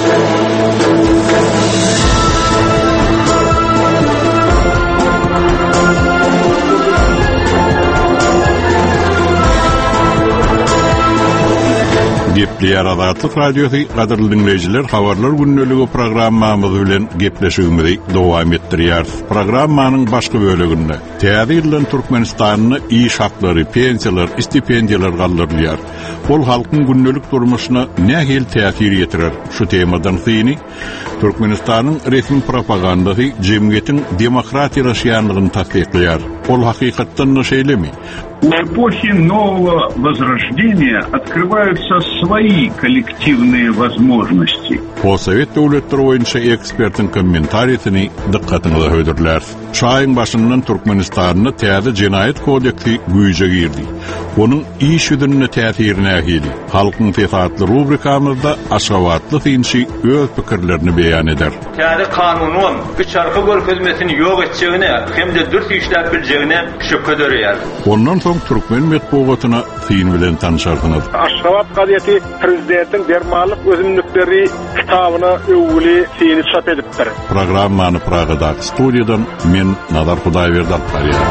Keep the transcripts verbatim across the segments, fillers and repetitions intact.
Gepleýär Azatlyk Radiosu gaderly dinleýijiler, habarlar günneligi programmamyz bilen gepleşigimizi dowam etdirýär. Programmanyň başga bölегinde täze ýylan Türkmenistanyny iş haklary, pensiýalar, stipendiýalar galdyrylýar. Bol halkyň günnelik durmuşyna nähil täsir ýetirer? Şu temadan syny Türkmenistanyň resmi propagandasy jemgyýetiň demokratiýa ýaşaýanlygyny tasdiklýar. Ol hakykatdan näşelemi? У эпохи нового возрождения открываются свои коллективные возможности. O Sovet döwletleri boýunça ekspertin kommentariýasyny dikkatinize höýdürler. Şaýyň başyndan Türkmenistanyny täze jinayet kodeksi güýje girdi. Onuň iş ýüzüne täsirini ähili. Halkyň fesatly rubrikamyzda aşgawatly synşy öz pikirlerini beýan eder. Täze kanunyň üçarky görkezmesini ýok etjegine hem de dürt işläp biljegine şüphe dörýär. Ondan soň Türkmen medeniýetyne syn bilen tanışarsyňyz. Aşgabat gadyety prezidentiň dermalyk özümlükleri kitabyny öwgüli syny çap edipdir. Programmany Pragada studiýadan men Nazar Hudaýberdi alýar.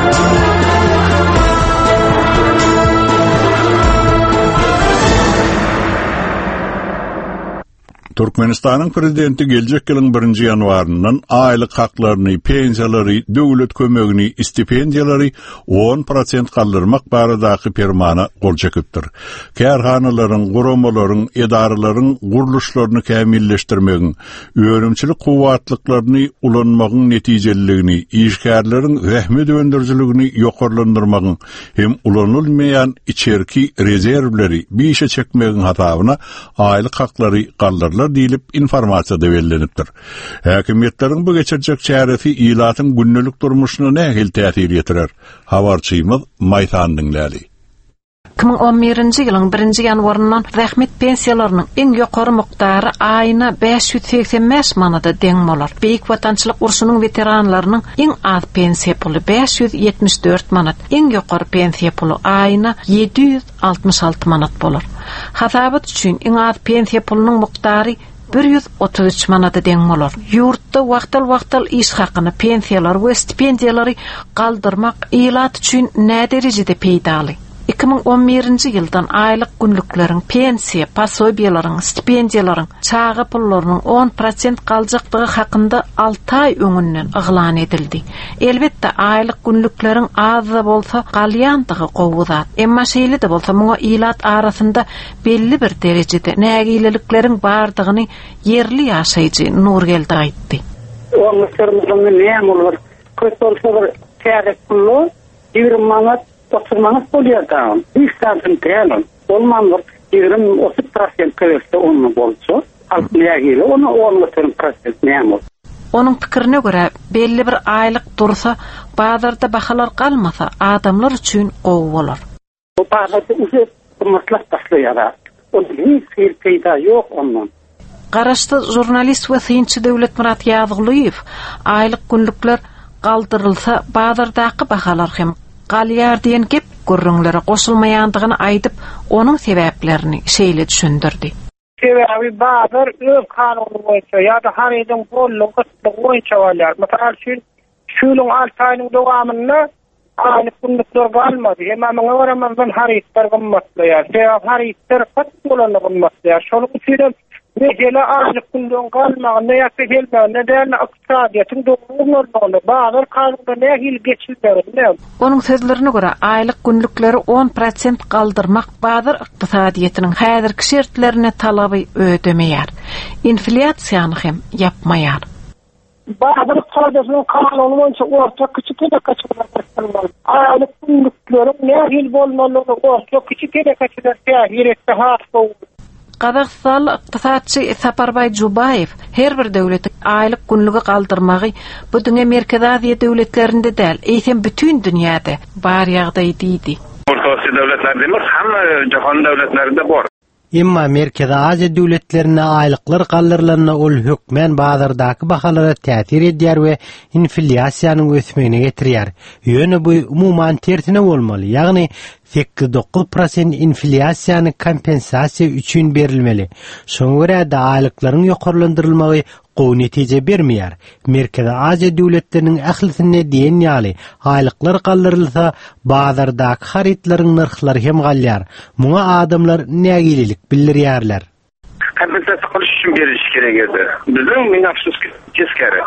Türkmenistanyň prezidenti geljek ýylyň birinji ýanwaryndan aýlyk haklaryny, pensiýalary, döwlet kömegini, stipendiýalary on prosent galdyrmak baradaky fermana gol çekipdir. Kärhanalaryň, guramalaryň, edaralaryň guruluşlaryny kämilleşdirmegiň, öwrümçilik kuwatlyklaryny ulanmagyň netijeligini, işgärleriň zähmet öndürjiligini ýokarlandyrmagyň hem ulanylmaýan içerki rezerwleri biýişe çekmegiň hatabyna aýlyk haklary galdyrlar diýilip informasiýa berilipdir. Häkimetleriň bu geçirjek çäresi ýylatyň günnelik durmuşyna nähil täsir ýetirer? Habarçymyz Maýsan dinlädi. iki bin on birinji ýylyň birinji ýanwaryndan rahmet pensiýalarynyň iň ýokary mukdary aýyna beş ýüz seksen beş manata deň bolar. Beýik watançylyk urşunyň veteranlarynyň iň az pensiýa puly beş ýüz ýetmiş dört manat, iň ýokary pensiýa puly aýyna ýedi ýüz altymyş alty manat bolar. Hasabat üçin iň az pensiýa pulynyň mukdary bir ýüz otuz üç manata deň bolar. Ýurtda wagtal-wagtal iş hakyny, pensiýalar we stipendiýalary galdyrmak ýylat üçin nä derejede peýdaly? iki bin on birinji ýyldan aýlyk günlükleriň, pensiýa, pasobiýalaryň, stipendiýalaryň, çağa pullarynyň on prosent galjakdygy hakynda alty ay öňünden yglan edildi. Elbetde aýlyk günlükleriň az da bolsa galýandygy gowudat. Emma şeýle de bolsa muňa ýylat arasynda belli bir derejede nägilikleriň bardygyny yerli ýaşaýjy Nurgeldi aýtdy. Oňluklarymyň näme bolar? Köp bolsa bir täze pullu, ýigirmi manat oturmanız bolýar. Bir saatın tälen. Olmandyr ýigirmi otuz prosent köýse onu bolsa, altyýagy onu on prosent näme? Onuň pikirine görä, belli bir aýlyk dursa, bazarda bahalar galmasa, adamlar üçin gowy bolar. Bu bazarda uze maslahat taşlaýar. Onun hiç bir peýda ýok ondan. Garaşdy jurnalist we synçy Döwlet Murat Ýazgyliýew, aýlyk günlükler galdyrylsa, bazardaky bahalar hem galýar diýen gep gurrunlara goşulmaýandygyny aýdyp, onuň sebäplerini şeýle düşündirdi. Sebebi bazar öz kanuny boýunça ýa-da har ýerden bollugy boýunça bolýar. Mesela şunuň altı aýynyň dowamynda aýlyk günlükler galmady. Hemma maňa öwrenmezden har ýetler gymmatlaýar. Sebäp har ýetler pat bolany gymmatlaýar. Şonuň üçin Mesela aýlyk günlüň galmagyny ýa-da helbäni neden ykdysadyýatyň dogrulygyny bazar kanunda nähil geçilýär. Onuň sözlerine görä aýlyk günlükleri on prosent galdyrmak bazar ykdysadyýatynyň häzirki şertlerine talaby ödemeýär. Inflasiýany hem yapmaýar. Bazar kanunlaryň kanuny boýunça orta kiçik kaçylar. Aýlyk günlükleri nähil bolmalygy orta kiçik kaçylar täsir hat boldy. Qazaqstan iqtisadçy Saparbaý Jubaýew her bir döwletin aýlyk günlügi galdyrmagy bu dünya Merkezi Aziýa döwletlerinde däl, eýsem bütün dünýäde bar ýagdaý diýdi. Orta döwletlerde emas, hamma jahon döwletlerinde bar. Emma Merkezi Aziýa döwletlerine aýlyklar galdyrylanyna ol hökmen bazardaky bahalara täsir edýär we inflasiýanyň ösmegine getirýär. Ýöne bu umumyň tersine bolmaly. Ýagny sekkiz dokuz prosent inflyasiýany kompensasiýa üçin berilmeli. Şoňa görä da aýlyklaryň ýokarlandyrylmagy gowy netije bermeýär. Merkezi Aziýa döwletleriniň ählisine diýen ýaly aýlyklar galdyrylsa, bazardaky haritlaryň narhlary hem galýar. Muňa adamlar nägililik bildirýärler. Kompensasiýa qilish üçin beriş kerek edi. Bizim men afsuski teskeri.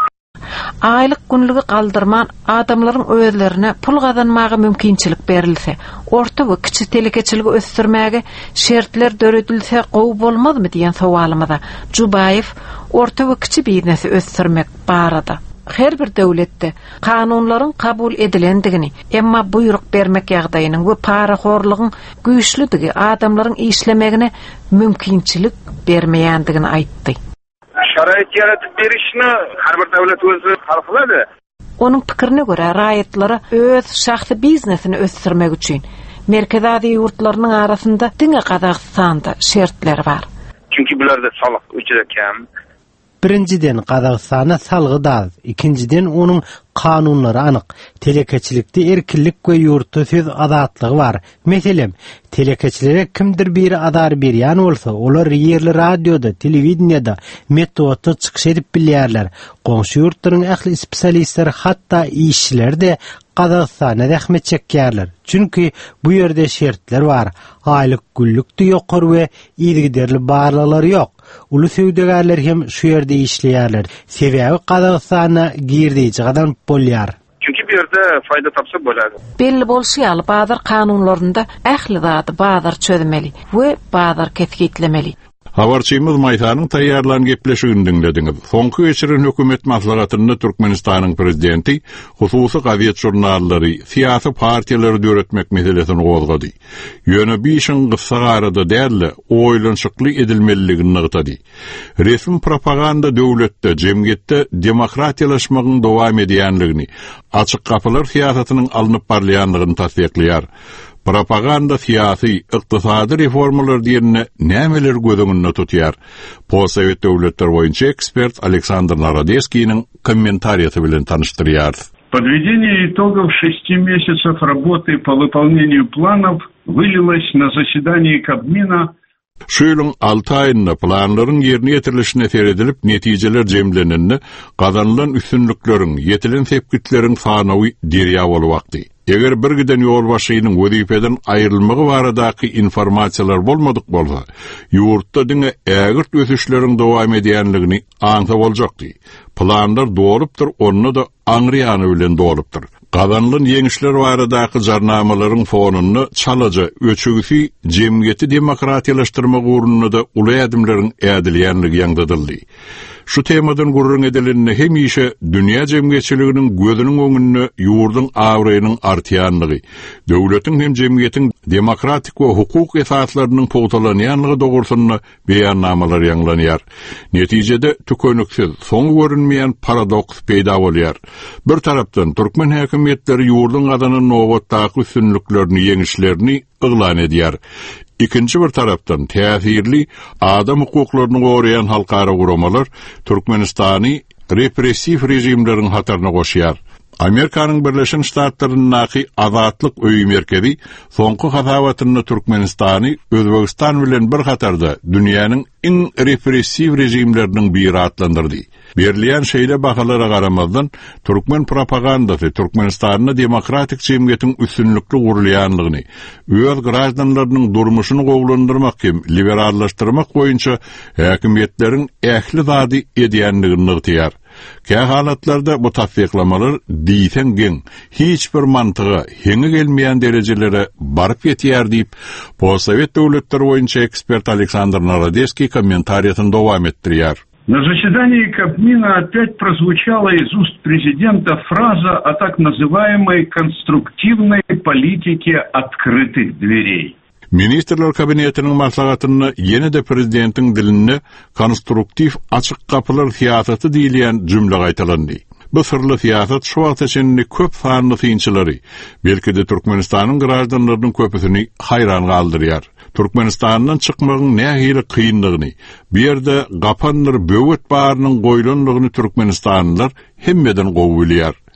Aylyk günlügi galdyrman adamlaryň özlerine pul gazanmagy mümkinçilik berilse, orta we kiçik telekeçiligi ösdürmäge şertler döredilse gowy bolmazmy diýen sowalymyza Jubayev orta we kiçik biznesi ösdürmek barada. Her bir döwletde kanunlaryň kabul edilendigini, emma buyruk bermek ýagdaýynyň we paraxorlygyň güýçlüdigi adamlaryň işlemegine mümkinçilik bermeýändigini aýtdy. Şarait yaratıp berişini her bir devlet özü halkıladı. Onun pikirine göre raýatlara öz şahsy biznesini ösdürmek üçin Merkezi Aziýa ýurtlarynyň arasynda diňe Kazakstanda şertler bar. Çünki bularda salyk ücret kem. Birinciden Kazakstana salgy da, ikinciden onuň kanunlary anyk. Telekeçilikde erkinlik we ýurtda söz azatlygy bar. Meselem, telekeçilere kimdir biri adar berýän bolsa, olar ýerli radioda, telewizionyada, metroda çykyş edip bilýärler. Goňşy ýurtlaryň ähli spesialistleri hatda işçiler de Kazakstana zähmet çekýärler. Çünki bu ýerde şertler bar. Aýlyk günlükde ýokary we ýygyderli barlalary ýok. Ulu söwdegarlar hem şu ýerde işleýärler. Sebäbi Kazakstana girdiýi gadan bolýar. Çünki bir ýerde faýda tapsa bolady. Belli bolşýaly bazar kanunlarynda ähli zady bazar çözmeli we bazar ketgitlemeli. Habarçymyz Maýtanyň taýýarlan gepleşigini dinlediňiz. Soňky geçiren hökümet maslahatyny Türkmenistanyň prezidenti hususy gaziýet jurnallary, siýasy partiýalary döretmek meselesini gozgady. Ýöne bir işin gyssa garada däl, oýlanşykly edilmeliligini nygtady. Resmi propaganda döwletde, jemgyýetde demokratiýalaşmagyň dowam edýänligini, açyk kapylar siýasatynyň alınıp barlaýanlygyny tasdikleýär. Propaganda siyasi, iqtisadi reformalar diýerine nämeler gözüňde tutýar? Possovet döwletler boýunça ekspert Aleksandr Narodeskiň kommentariýasy bilen tanıştyrýar. Подведение итогов шести месяцев работы по выполнению планов вылилось на заседании Кабмина. Şu ýylyň alty aýynda planlaryň ýerine ýetirilişine seredilip netijeler jemlenende gazanylan üstünlikleriň, ýetilen sepkitleriň sanawy derýa bolwakdy. Eger bir giden ýol başynyň wezipeden aýrylmagy baradaky informasiýalar bolmadyk bolsa, ýurtda diňe ägirt ösüşleriň dowam edýänligini aňsa boljakdy. Planlar doğrupdyr, onu da aňrýany bilen doğrupdyr. Gazanylan ýeňişler baradaky jarnamalaryň fonuny çalaja, öçügisi jemgyýeti demokratiýalaşdyrmak ugrunda da uly adymlaryň ädilýänligi ýaňdadyldy. Şu temadan gurrun edilenine hem işe dünya cemiyetçiliginin gözünün öňünde ýurduň awraýynyň artýanlygy, döwletiň hem jemgyýetiň demokratik we hukuk esaslarynyň pogtalanýanlygy dogrusyna beýannamalar ýanglanýar. Netijede tükönüksiz, soň görünmeýän paradoks peýda bolýar. Bir tarapdan Türkmen häkimetleri ýurduň adanyň nowatdaky üstünliklerini, ýeňişlerini yglan edýär. İkinci bir taraftan täsirli adam hukuklaryny gorayan halkara guramalar Türkmenistany repressiv rejimleriň hatarına goşýar. Amerikanyň Birleşen Ştatlarynyň azatlyk öýü merkezi soňky hasabatyny Türkmenistany Özbegistan bilen bir hatarda dünýäniň iň repressiv rejimleriniň biri atlandyrdy. Berilýän şeýle bahalara garamazdan Türkmen propagandasy Türkmenistanyň demokratik jemgyýetiň üstünlikli gurulýanlygyny, öz gradanlarynyň durmuşyny gowlandyrmak hem liberallaşdyrmak boýunça häkimetleriň ähli zady edýänligini nygtýar. Käy halatlarda bu tasdiklamalar diýsen geň, hiç bir mantyga, heňe gelmeýän derejelere baryp ýetýär diýip, Possovet döwletleri boýunça ekspert Aleksandr Narodeskiň kommentariýasyny dowam etdirýär. На заседании Кабмина опять прозвучала из уст президента фраза о так называемой конструктивной политике открытых дверей. Ministrler kabinetiniň maslahatyny ýene-de prezidentiň dilinde konstruktiv açyk kapylar siýasaty diýilýän jümle gaýtalandy. Bu sırlı siýasat şu wagt içinde köp sanly synçylary, belki de Türkmenistanyň gradanlarynyň köpüsini hayran galdyrýar. Türkmenistanyň çykmagyň nähili kynlygyny, bir ýerde gapandyr böwet barynyň goýlanlygyny Türkmenistanlylar hemmeden gowy bilýär.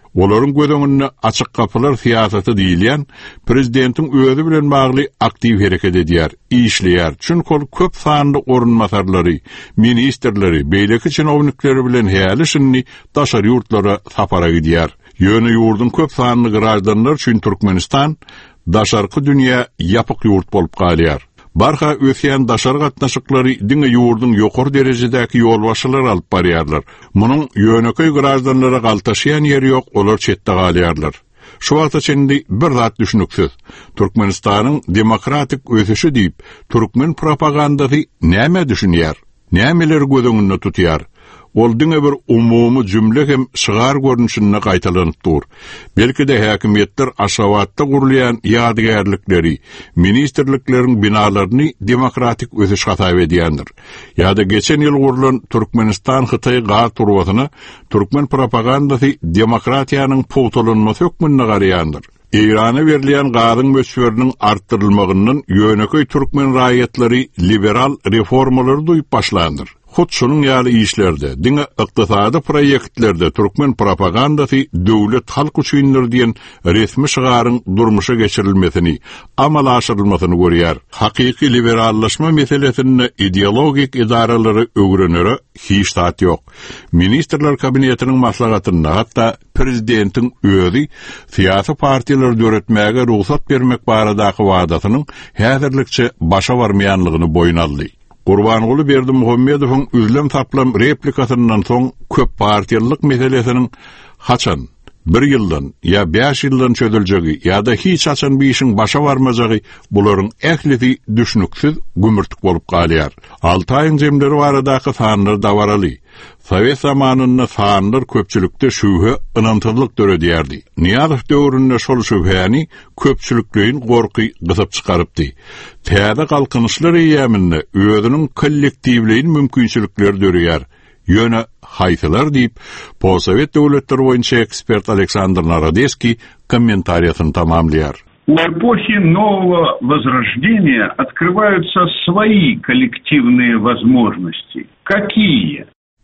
Olaryň gödüňünde açyk kapylar siýasaty diýilýän prezidentiň özü bilen bagly aktiv hereket edýär, işleýär. Çünki ol köp sanly orunmasarlary, ministrleri, beýleki çynownikleri bilen häli şunny daşary ýurtlara sapara gidýär. Ýöne ýurdun köp sanly garaždanlar üçin Türkmenistan daşarky dünýä ýapyk ýurt bolup galýar. Barha ösýän daşary gatnaşyklary diňe ýurdun ýokary derejedäki ýolbaşçylar alyp barýarlar. Munyň ýöneköy garaždanlara galtaşýan ýeri ýok, olar çetde galýarlar. Şu wagta çendi bir zat düşünüksiz. Türkmenistanyň demokratik ösüşi diýip, türkmen propagandasy näme düşünýär? Nämeler gödüňünde tutýar? Ol diňe bir umumy jümle hem şygar görnüşine gaýtalanyp dur. Belki de häkimetler aşawatda gurulýan ýadygärlikleri, ministrlikleriň binalaryny demokratik ösüş hatap edýändir. Ýa-da geçen ýyl gurulan Türkmenistan Hytaý gar turwasyna türkmen propagandasy demokratiýanyň powtalanmasy hökmünde garaýandyr. İran'a verilen gadyň mösveriniň arttyrylmagynyň ýöneköy türkmen raýatlary liberal reformalary duýup başlandyr. Hut şunun ýaly işlerde, diňe ykdysady proýektlerde türkmen propagandasy döwlet halk üçindir diýen resmi şygaryň durmuşa geçirilmesini, amal aşyrylmasyny görýär. Hakyky liberallaşma meselesinde ideologik idaralary öwrenere hiç tat ýok. Ministrler kabinetiniň maslahatynda hatda prezidentiň özü siýasy partiýalar döretmäge ruhsat bermek baradaky wadatynyň häzirlikçe başa barmaýanlygyny boyun aldy. Gurbanoğlu Berdimuhammedowyň üzlem taplam replikasyndan soň köp partiýalyk meselesiniň haçan bir ýyldan ýa beş ýyldan çözeljegi ýa-da hiç haçan bir işiň başa barmajagy bularyň ählisi düşünüksiz gümürtük bolup galýar. Alty aýyň jemleri baradaky sanlar dawaraly. Sovet zamanynda sanlar köpçülükde şübhe ynantylyk döredýärdi. Niýazow döwründe şol şübhäni köpçülüklerin gorky gysyp çykarypdy. Täze galkynyşlar ýamynda özüniň kollektiwliğin mümkinçilikleri dörýär. Ýöne haytylar diýip, Possovet döwletleri boýunça ekspert Aleksandr Narodeski комментариясын тамамлýar. У эпохи нового возрождения открываются свои коллективные возможности. Какие?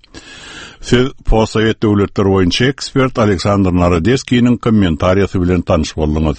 Siz Possovet döwletleri boýunça ekspert Aleksandr Narodeskiň kommentariýasy bilen tanyş boldunuz.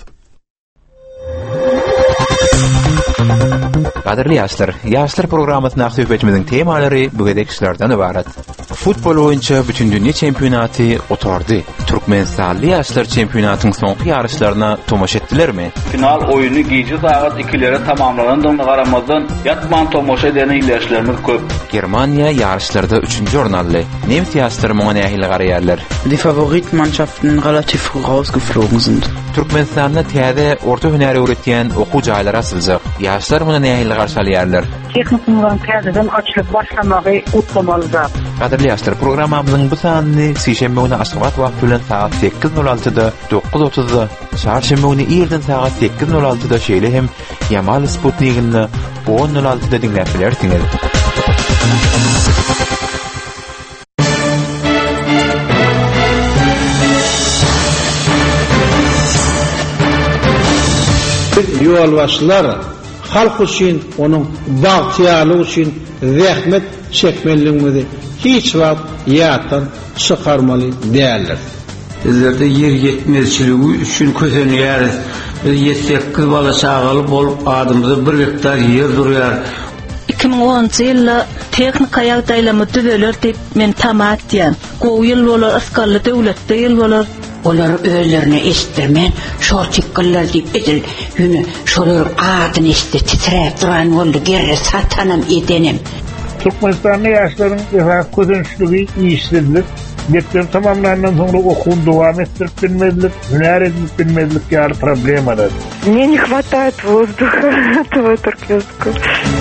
Gaderli ýaşlar, ýaşlar programmasyna söhbetimiziň temalary bugedekçilerden ibaret. Futbol boýunça bütün dünýä çempionaty otardy. Türkmenistanly ýaşlar çempionatynyň soňky ýarışlaryna tomaş etdilermi? Final oýuny gece saat ikilere tamamlandygyna garamazdan ýatman tomaş eden ýaşlarymyz köp. Germaniýa ýarışlarda üçünji orun aldy. Nemes ýaşlary muňa nähili garaýarlar? Die Favoritmannschaften relativ rausgeflogen sind. Türkmenistan'da täze orta hünäri öğretýän okuw jaýlary açyljak. Ýaşlar muňa nähili garşalýarlar? Teknikumdan täzeden açylyp başlamagy utlamalydyr. Gaderli ýaşlar, programmamyzyň bu sanyny sişembe güni Aşgabat wagty bilen saat sekiz nol altyda, dokuz otuzda, çarşembe güni ýerden saat sekiz nol altyda şeýle hem Yamal Sputnik'inde on nol altyda dinläp bilersiňiz. Ýolbaşçylar halk üçin, onuň bagtyalygy üçin zähmet çekmeliligini hiç wagt ýatdan çykarmaly däldir. Bizlerde yer yetmezçiligi üçin kösenýär. Ýetsekkiz bala çagaly bolup adymyzda bir hektar yer durýar. iki ming onunçy ýylda teknik ýagdaýlamy düzeler diýip men tamat diýen. Gowy ýyl bolar, askarly döwletde ýyl bolar. Olar özlerine estirmen, şol çykkylar diýip edil, ýüne şolar adyny estir titrep duran boldy, gerre satanam edenim. Türkmenistanly ýaşlaryň ýa közençligi işsizlik, mekdep tamamlandan soňra okuw dowam etdirip bilmezlik, hünär edip bilmezlik ýaly problemalar. Мне не хватает воздуха этого туркменского.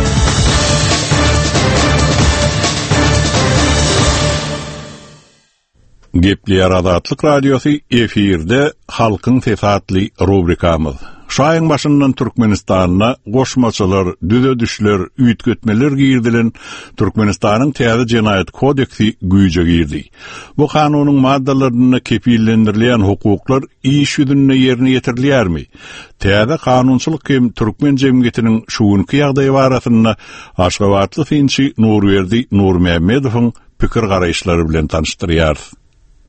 Gepli Adatlyk Radiosu efirde halkyň sesatly rubrikamyz. Şaýyň başyndan Türkmenistanyna goşmaçylar, düze düşler, üýtgetmeler girdilen Türkmenistanyň täze jenaýat kodeksi güýje girdi. Bu kanunyň maddalaryna kepillendirilýän hukuklar iş ýüzünde ýerine ýetirilýärmi? Täze kanunçylyk hem türkmen jemgyýetiniň şuňky ýagdaýy barasynda Aşgabatly finçi Nurberdi Nurmehmedowyň pikir garaýşlary bilen tanışdyrýar.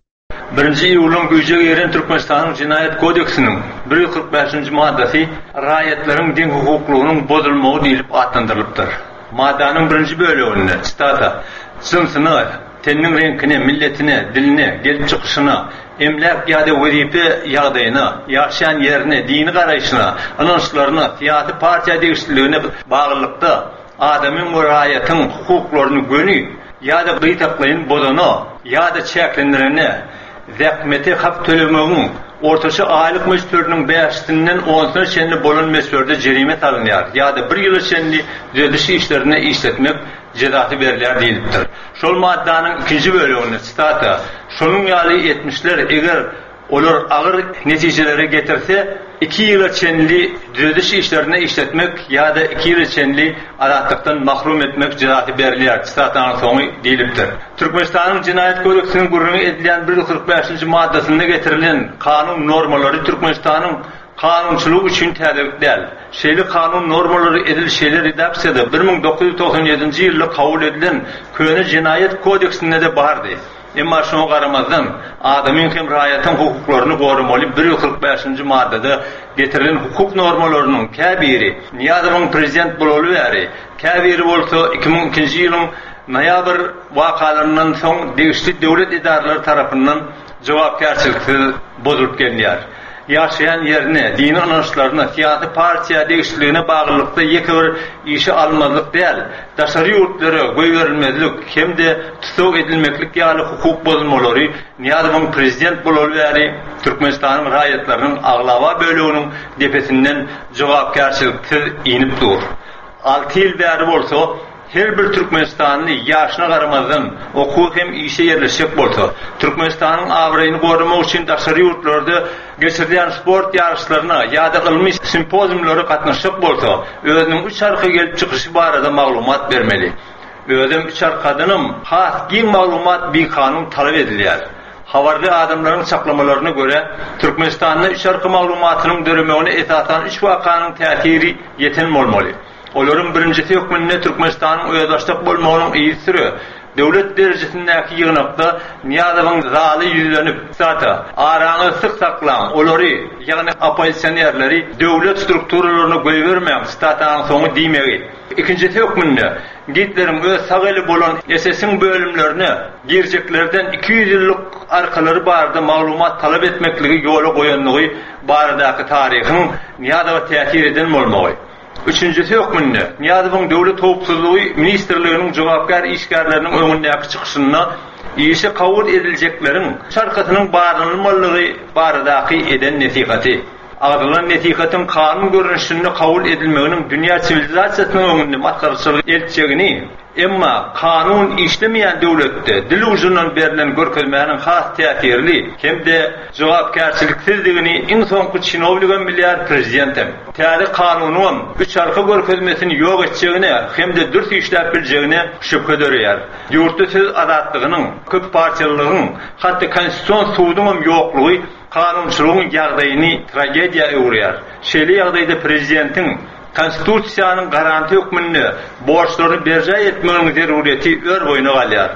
birinci iyulun güýje geren Türkmenistanyň Jinayet Kodeksiniň bir yüz kırk beşinji maddasy raýatlaryň din hukuklugynyň bozulmagy diýilip atlandyrylypdyr. Maddanyň birinji bölегinde stata sınsyny, tenniň reňkine, milletine, diline, gelip çykyşyna, emlak ýa-da wezipe ýagdaýyna, ýaşaýan ýerine, dini garaýşyna, anonslaryna, siýasy partiýa degişliklerine baglykda adamyň we raýatyň hukuklaryny göni ýa-da gytaklaýyn bolana ýa-da çäklendirene zähmeti hak tölemegiň ortaça aylyk möjtörüniň beşinden onuna çenli bolan möjtörde jerime salynýar ýa-da bir ýyl çenli düzeliş işlerine işletmek cezası berilýär diýilipdir. Şol maddanyň ikinji böleginde stata şonuň ýaly etmişler eger olar agyr netijelere getirse iki ýyla çenli düzeliş işlerine işletmek ýa-da iki ýyl çenli azatlykdan mahrum etmek cezası berilýär statanyň soňy diýilipdir. Türkmenistanyň Jinayet Kodeksiniň gurrun edilen bir yüz kırk beşinji maddasynda getirilen kanun normalary Türkmenistanyň kanunçylyk üçin täzekdäl. Şeýle kanun normalary edilşeýler redaksiýada bir ming dokuz yüz toksan ýedinji ýylda kabul edilen Köne Jinayet Kodeksinde de bardy. Emma şoňa garamazdan adamyň hem raýatyň hukuklaryny gorumaly bir yüz kırk beşinji maddada getirilen hukuk normalarynyň käbiri Niýazowyň prezident bolaly bäri käbiri bolsa iki ming ikinji ýylyň noýabr wakalarynyň soň degişli döwlet idaralary tarapyndan jogapkärçiliksiz bozulup gelýär. Ýaşaýan ýerine, dini anonslaryna, siýasy partiýa degişligine baglykda ýeke-bir işi almazlyk däl, daşary ýurtlara goý berilmezlik hemde tutsak edilmeklik ýaly hukuk bozulmalary Niýazowyň prezident bolaly bäri Türkmenistanyň raýatlarynyň aglaba böleginiň depesinden jogapkärçiliksiz inip dur. alty ýyl bäri bolsa her bir Türkmenistanly ýaşyna garamazdan okuw hem işe ýerleşik bolsa, Türkmenistanyň abraýyny gorumak üçin daşary ýurtlarda geçirilen sport ýarışlaryna ýa-da ilmi simpoziumlara gatnaşyk bolsa, özüniň üç arka gelip çykyşy barada maglumat bermeli. Özüm üç arkadynym has giň maglumat bir kanun talap edilýär. Habarly adamlaryň çaklamalaryna göre Türkmenistanyň üç arka maglumatynyň döremegine esasan üç wakanyň täsiri ýeten bolmaly. Olaryň birinjisi hökmünde Türkmenistanyň öýdaşlyk bolmagynyň ýytyry döwlet derejesindäki ýygnakda Niýazowyň zaly ýüzlenip sata araňy syk saklan, olary ýagny opozitsionerleri döwlet strukturalaryna goý bermäň statanyň soňy diýmegi. İkincisi hökmünde Gitleriň öz sagely bolan S S-iň bölümlerine girjeklerden iki yüz ýyllyk arkalary barada maglumat talap etmekligi ýola goýanlygy baradaky taryhyň Niýazowa täsir eden bolmagy. Üçüncüsü hökmünde Niýazowyň döwlet howpsuzlygy ministrliginiň jogapkar işgärleriniň öňündäki çykyşyna işe kabul ediljeklerin şarkatynyň barynylmalygy baradaky eden nesihaty. Agylan nesihatyň kanun görünüşinde kabul edilmeginiň dünýä sivilizasiýasynyň öňünde matgarçylyk elçegini, emma kanun işlemeýän döwletde dil ucundan berilen görkezmäniň has täsirli hemde jogapkärçiliksizligini iň soňky çinowlygan bilýär prezidentim. Täze kanunyň üç arka görkezmesini ýok etjegine hemde dürt işläp biljegine şüphe dörýär. Ýurtda söz azatlygynyň, köp partiýalygynyň, hatda konstitusiýon suwudynyň ýoklugy kanunçylygyň ýagdaýyny tragediýa öwrýär. Şeýle ýagdaýda prezidentiň konstitusiýanyň garanti hökmünde borçlaryny berja etmegiň zerureti ör boýuna galýar.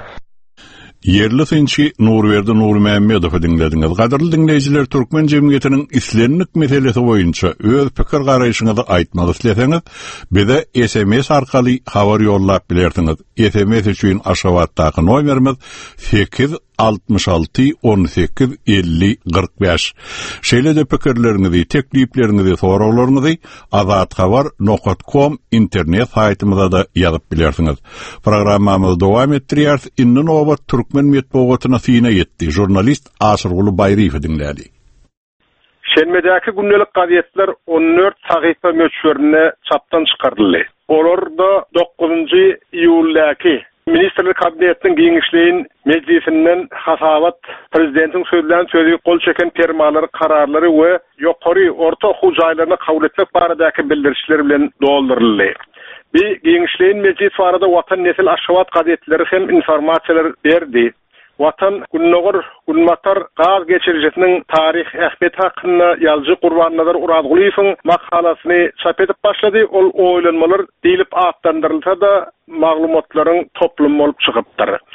Yerli synçy Nurberdi Nurmammedow dinlediňiz. Gaderly dinleýijiler, türkmen jemgyýetiniň islenlik meselesi boýunça öz pikir garaýşyňyzy aýtmak isleseňiz, bize S M S arkaly habar ýollap bilersiňiz. S M S üçin Aşgabatdaky nomerimiz sekiz altmış altı on sekiz elli kırk beş. Şeýle de pikirleriňizi, tekliplerinizi, soraglaryňyzy azat habar nokta com internet saýtymyza da ýazyp bilersiňiz. Programmamyzy dowam etdirýär. Inni nowat türkmen medeniýetine syna ýetdi. Jurnalist Aşyrguly Baýryf dinlädi. Şenmedäki günnelik gazetler on dört sahypa möçberine çapdan çykardyldy. Olarda dokuzunji iýuldaky Ministrlik kabinetinin giňişliğin meclisinden hasabat prezidentin sözlän sözü kol çeken permaları, kararları ve ýokary orta okuw jaýlaryna kabul etmek baradaky bildirişler bilen dolduruldy. Bir giňişliğin meclis barada Watan Nesil Aşgabat gazetleri hem informasiýalar berdi. Watan Günnogor Günmatar gaz geçiricisinin tarih ähmet hakkında ýaljy Gurbannazer Uradguliýewiň makalasyny çap edip başlady. Ol oýlanmalar diýilip atlandyrylsa da maglumatlaryň toplum bolup çykypdyr.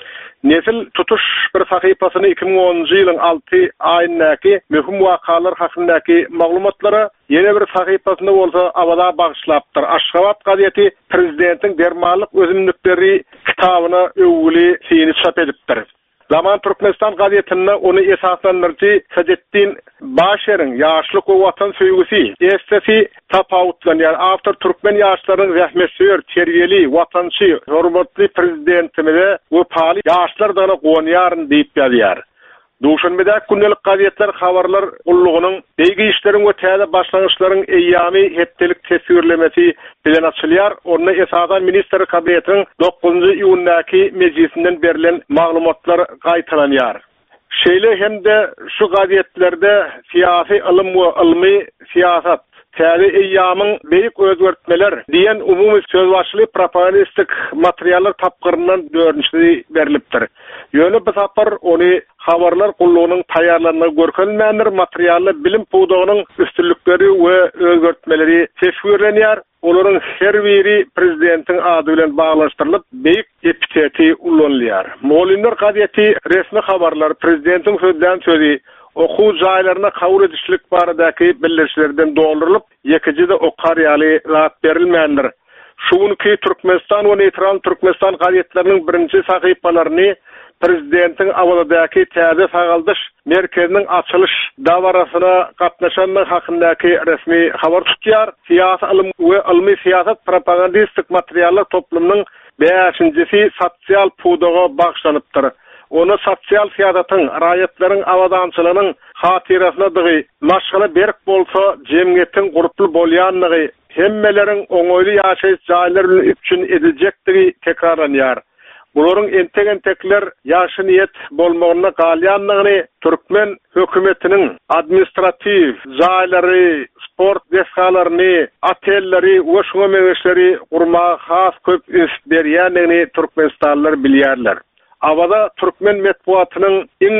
Nesil tutuş bir sahypasyny iki ming onunji ýylyň alty aýyndaky möhüm wakalar hakyndaky maglumatlara ýene bir sahypasyny bolsa abada bagyşlapdyr. Aşgabat gazieti prezidentiň dermanlyk özümlükleri kitabyna öwgüli seni çap edipdir. Zaman Türkmenistan gazetinde onu esaslandırıcı Sadettin Başer'in yaşlık o vatan söygüsü, estesi tapavutlan, yani after Türkmen yaşların rahmetsör, terbiyeli, vatançı, hürmetli prezidentimize bu pali yaşlar dana qoğanyarın deyip yazıyar. Duşanbeda gündelik gazetler, haberler ulluğunun, beýgi işlerin ve täze başlanışların eyyami heptelik tesirlemesi bilen açılyar. Onu esasan Minister Kabineti'nin dokuzunji iýundaki meclisinden berilen maglumatlar gaýtalanýar. Şeýle hem de şu gazetlerde siyasi ilim ve ilmi siyasat, täze eýýamyň beýik özgertmeler diýen umumy sözbaşly propagandistik materiallar tapgyryndan dörnüşli berilipdir. Ýöne bu sapar onu habarlar kulluğunun tayarlarına görkünmendir materiallı bilim puğduğunun üstünlükleri ve özgörtmeleri teşvirlenýär. Olaryň her biri prezidentin adı bilen bağlaştırılıp beýik epiteti ullanýar. Molinler gazeti resmi habarlar prezidentin sözden sözü oku jaýlaryna kabul edişlik baradaky bildirişlerden doldurylyp, ýekiji-de okaryaly zat berilmändir. Şuňky Türkmenistan we Neytral Türkmenistan gazetleriniň birinji sahypalaryny prezidentin awaladaky täze sagaldyş merkeziniň açylış dawarasyna gatnaşanyň hakyndaky resmi habar tutýar. Siyasi ilim we ilmi siyasat propagandistik materiallar toplumynyň beşinjisi sosial puwdaga bagşlanypdyr. Onu sosial siyasatyň, raýatlaryň awadançylygynyň hatirasyna dygy, maşgala berk bolsa jemgyýetiň guruply bolýanlygy, hemmeleriň oňoýly ýaşaýyş jaýlary üçin ediljekdigi tekrarlanýar. Bularyň entek-entekler ýaşy niýet bolmagyna galýanlygyny Türkmen hökümetiniň administrativ jaýlary, sport dehgalaryny, otelleri we şoňa meňeşleri gurmaga has köp üns berýänligini türkmenistanlylar bilýärler. Awada Türkmen metbuatynyň iň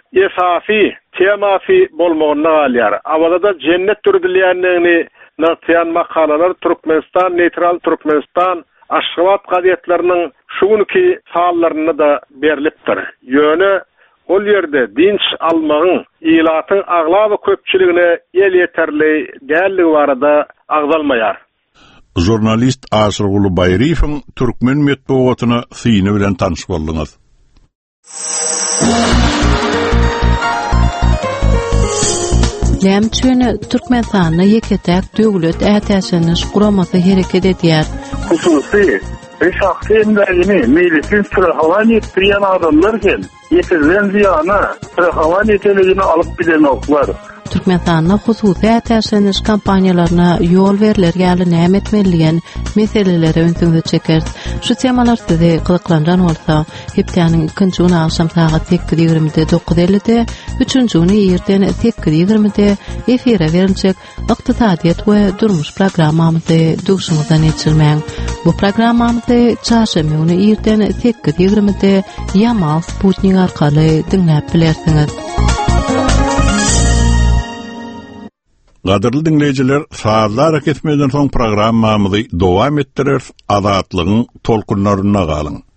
esasy temasy bolmagyna galýar. Awada da cennet türdilýänligini näçýän makalalar Türkmenistan, Neytral Türkmenistan, Aşgabat gazetleriniň şuňky sallaryna da berilipdir. Ýöne ol ýerde dinç almagyň, ilatyň aglaby köpçiligine el ýeterli dälligi barada agdalmaýar. Jurnalist Asrgul Bayriýewiň Türkmen metbuatyna syny bilen tanış boldyňyz. Lämçüni Türkmenistanyň ýeketäk döwlet ätäşiniň guramasy hereket edýär. Hususy ve şahsi emlerini meclisin sırahavan ettiren adamlarken yetilen ziyana sırahavan eteligini alıp bilen oklar. Türkmenistanyň hususy ätäşiniň kampaniýalaryna ýol beriler ýaly näme etmeligen meselelere öňsüňde çeker. Şu temalar sizi gyzyklanjan bolsa, hepdeniň ikinji güni akşam saat sekiz ýigrimide dokuz ellide, üçünji güni ýerden sekiz ýigrimide efire beriljek ykdysadyýet we durmuş programmamyzy duşuňyzdan geçirmäň. Bu programmamyzy çarşamba güni ýerden sekiz ýigrimide Yamal Sputnik arkaly dinläp bilersiňiz. Gaderly dinleyijiler, saatlar hareket etmeden soň programmamyzy dowam etdirer, azatlygyň tolkunlaryna galyň.